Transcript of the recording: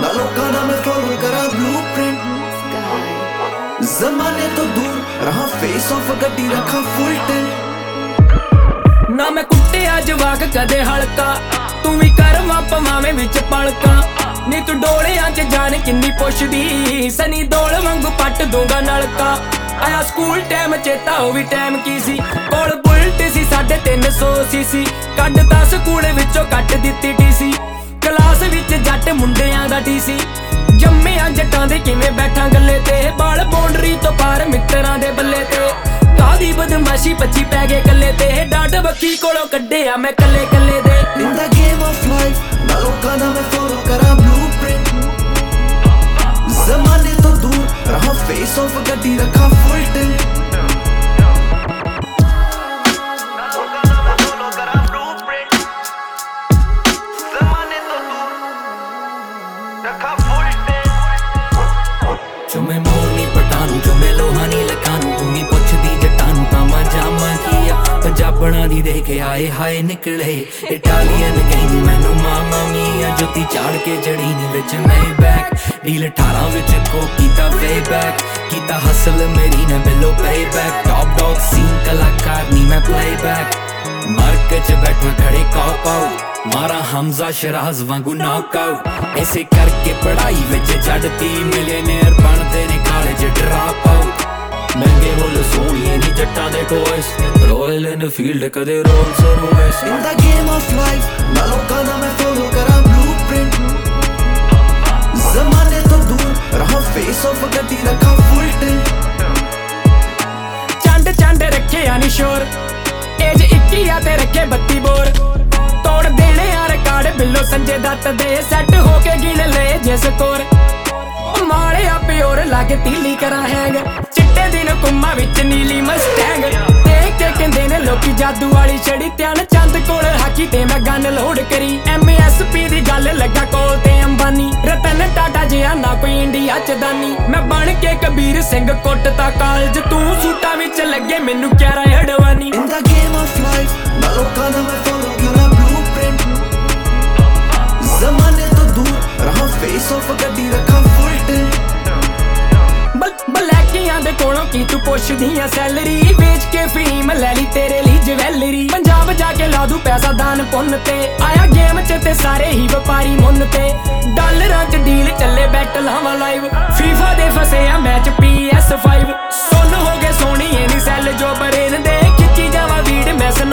ना लोकां दा मैं फॉलो करा ब्लूप्रिंट ज़माने तो दूर रहा फेस ऑफ गड्डी रखा फुल टिल्ट ना मैं कुट्टिया जवाक कदे हल्का तू भी करवा पवावे विच पलका नी तू डोलियां च जान किन्नी पुछदी सनी दौल वांगू पट दूंगा नलका आया स्कूल टाइम चेता हो भी टाइम की सी कोल बुलट सी 350 सीसी कड्डता स्कूल विचों कट दित्ती टीसी क्लास विच जट मुंडियां दा टीसी जम्मिया जट्टां दे किवें बैठा गल्ले ते बाल बाउंडरी तो पार मित्तरां दे बल्ले ते कादी बदमाशी बच्ची पै गए कल्ले ते डाड बक्की कोलों कड्डिया मैं कल्ले कल्ले दे in the game of life ना लोकां दा मैं फॉलो करा ब्लूप्रिंट ज़माने तो दूर रहा फेस ऑफ गड्डी रखा फुल टिल्ट चुमे मोरनी पटानू चुमे लोहानी लकानू तुमी पुछदी जटानू तामा जामा किया पंजाबना दी दे के आए हाय निकले इटालियन कहनी मैनू मामा मिया जुती चाड़ के जड़ी नी विच मैं बैक डील 18 विच को कीता वे बैक कीता हसल मेरी ने बिलो पे बैक टॉप डॉग सीन कलाकार नी मैं प्ले बैक मार्केट च बैठा खड़े कॉप आउट मारा हमजा शराज वांगू नॉकआउट ऐसे करके पढ़ाई विच चढ़ती मिलियनेयर बनदे ने कॉलेज ड्रॉप आउट महंगे मुल सोहणिए नी जट्टां दे टॉयस रॉयल एनफील्ड कदे Rolls Royce in the game of life ना लोकां दा मैं फॉलो करा ब्लूप्रिंट ज़माने तो दूर रहा फेस ऑफ गड्डी रखा फुल टिल्ट चंड चंड रखे यानी शोर एज 21 ते रखे 32 बोर तोड़ देने यार रिकॉर्ड बिल्लो संजय दत्त दे सेट होके गिन ले जिस कोर मारे आ प्योर लागे तीली करा हैंग चिट्टे दिन कुम्मा विच नीली मस्टैंग देख के कहंदे ने लोकी जादू वाली छड़ी ध्यान चंद कोल हाकी ते मैं गन लोड करी MSP दी गल लगा कोल ते अंबानी रतन टाटा जिहा ना कोई इंडिया च दानी मैं बन के कबीर सिंह कोटता कॉलेज तू सूटा विच लगे मैनू क्यारा अडवानी in the game of life ना लोकां दा मैं फॉलो करा ब्लूप्रिंट ज़माने तो दूर रहा फेस ऑफ गड्डी रखा फुल टिल्ट बलैकियां दे कोलों की तू पुछदी आ सैलरी बेच के फीम ले ली तेरे ली ज्वैलरी पंजाब जाके ला दूं पैसा दान पुन्न ते आया गेम च ते सारे ही व्यापारी मुन्न ते डॉलरां च डील चले बैट लावा लाइव फीफा दे फसे आ मैच PS5 सुन हो गए सोनी नी सैल जो बरेन दे खिच्ची जावा वीड मैं